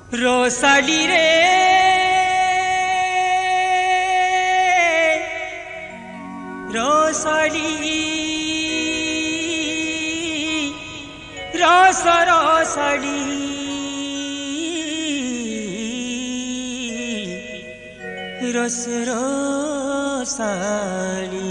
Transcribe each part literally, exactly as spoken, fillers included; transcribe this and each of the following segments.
रोसाली रे रोसाली रोस रोसाली रोस रोसाली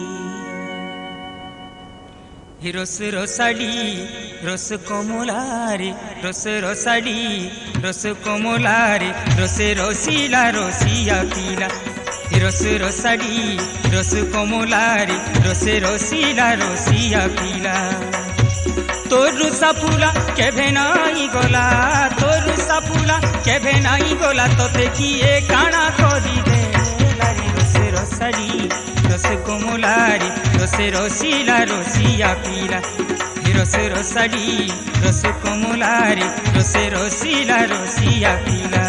रोस रोसाली रोस कोमलारी रोस रोसाली रोस कोमलारी रोस रोसिला रोसिया पीला रोस रोसाली रोस कोमलारी रोस रोसिला रोसिया पीला तोर सापुला केभे नाई गला तोर सापुला केभे नाई गला तोते किए काना करी दे लारी रोस रोसाली रोस कोमलारी रोस रोसिला रोसिया पीला रोस रोसाली रोस कोमलारी रोस रोसिला रोसिया पीला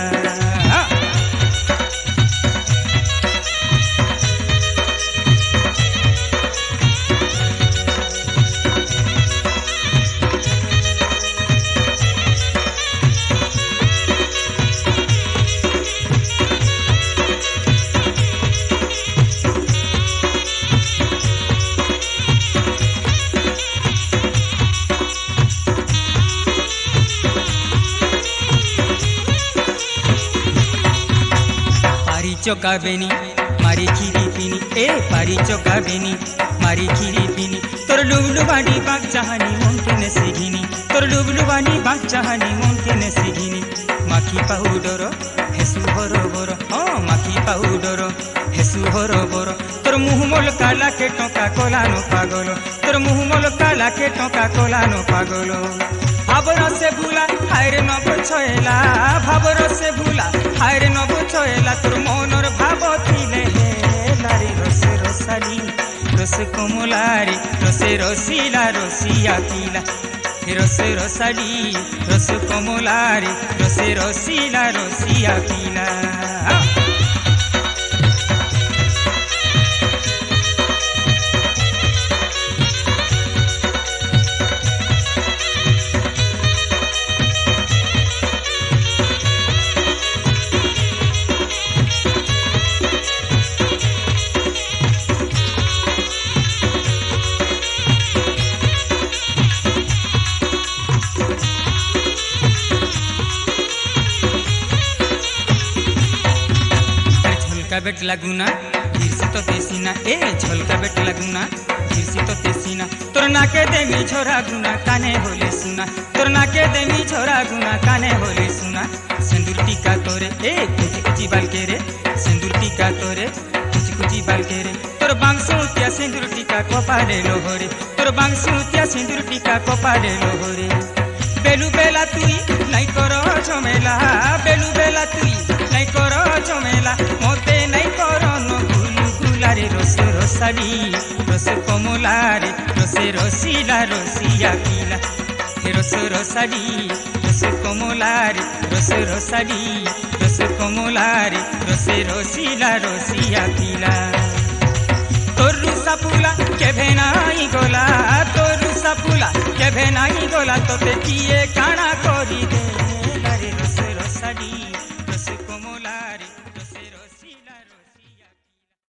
चौका बेनी मारी खीरी पीनी ए पारी चौका बेनी मारी खीरी पीनी तोर लुबलुबानी बाग चाहनी मुमकिन से घिनी तोर लुबलुबानी बाग चाहनी मुमकिन से घिनी माखी पाउडर हेसु हरो बरो हाँ माखी पाउडर हेसु हरो बरो तोर मुँह मोल काला के टोका कोला नो पागलो तोर मुँह मोल काला के टोका कोला नो पागलो भावर से भूला हायरे न बुझेला भावर से भूला हायरे न बुझेला तोर मनर भाव थिले लारी रोस रोसाली रोस कोमलारी रोस रोसिला रोसिया पीला रोस रोसाली रोस कोमलारी रोस रोसिला रोसिया पीला बेट लगुना हिरसी तो तेसीना ए झलका बेट लगुना हिरसी तो तेसीना तोर नाके देमी छोरा गुना काने होले सुना तोर नाके देमी छोरा गुना काने होले सुना सिंदूर टीका तोरे ए कुची कुची बाल के रे सिंदूर टीका तोरे कुची कुची बाल के रे तोर बांगसुतिया सिंदूर टीका कोपाले लोहरे तोर बांगसुतिया सिंदूर टीका कोपाले लोहरे बेलू बेला तुई नहीं करो झमेला बेलू बेला तुई नहीं करो झमेला मोते नहीं करो नो गुलु गुलारे रोस रोसाली रोस कोमलारी रोस रोसिला रोसिया पीला रोस रोसाली रोस कोमलारी रोस रोसाली रोस कोमलारी रोस रोसिला रोसिया पीला तोर सापुला केभे नाई गला तोर सापुला केभे नाई गला तोते किए काना करी दे लारे रोस रोसाली।